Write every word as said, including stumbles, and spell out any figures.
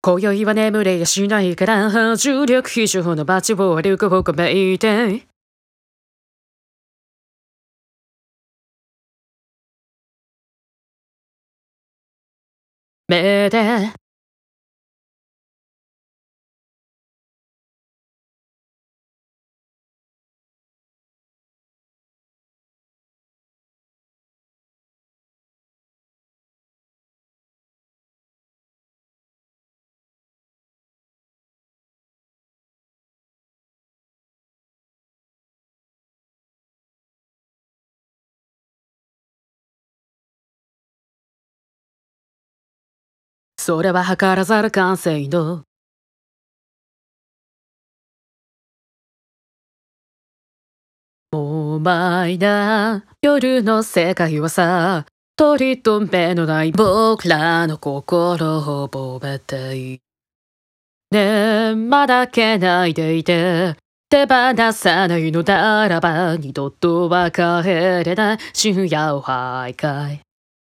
今宵は眠れやしないから重力非常の街を歩くをこめいて目でそれは図らざる感性のお前な夜の世界はさ取り留めのない僕らの心を覚えていねえまだけないでいて手放さないのならば二度とは帰れない深夜を徘徊